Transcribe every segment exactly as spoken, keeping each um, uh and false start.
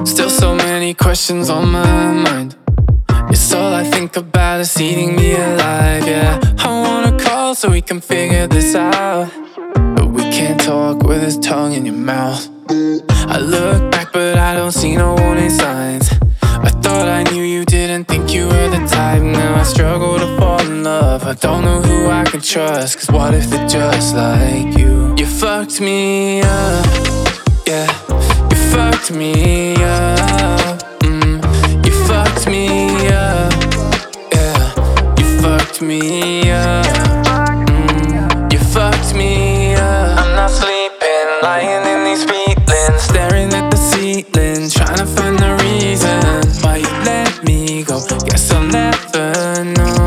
Still so many questions on my mind. It's all I think about is eating me alive, yeah. I wanna call so we can figure this out, but we can't talk with his tongue in your mouth. I look back but I don't see no warning signs. I thought I knew you, didn't think you were the type. Now I struggle to fall in love. I don't know who I can trust, cause what if they're just like you? You fucked me up, yeah. You fucked me up, mm. You fucked me up, yeah. You fucked me up, mm. You fucked me up. I'm not sleeping, lying in these feelings, staring at the ceiling, trying to find the reason why you let me go. Guess I'll never know.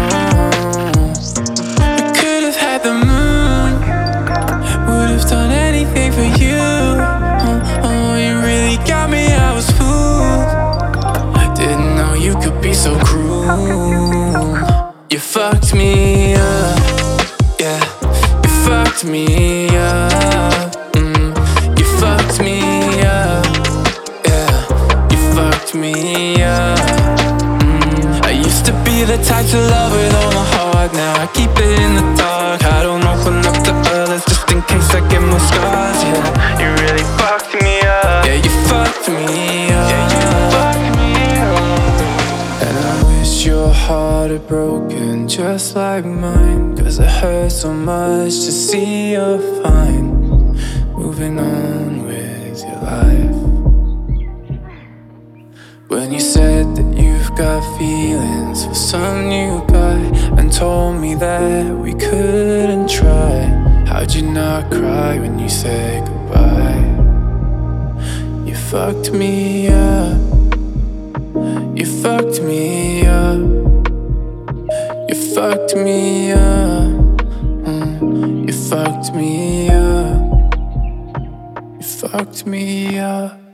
We could have had the moon, would have done anything for you. Oh, oh, you really got me, I was fooled. Didn't know you could be so cruel. You fucked me up, yeah. You fucked me up, mm. You fucked me up, yeah. You fucked me up, mm. I used to be the type to love with all my heart. Now I keep it in the dark. I don't open up to others just in case I get more scars, yeah. You really fucked me up, yeah. You fucked me up, yeah. You fucked me up. And I wish your heart had broken just like mine, cause it hurts so much to see you're fine, moving on with your life. When you said that you've got feelings for some new guy, and told me that we couldn't try, how'd you not cry when you said goodbye? You fucked me up, you fucked me up, you fucked me up, mm. You fucked me up, you fucked me up.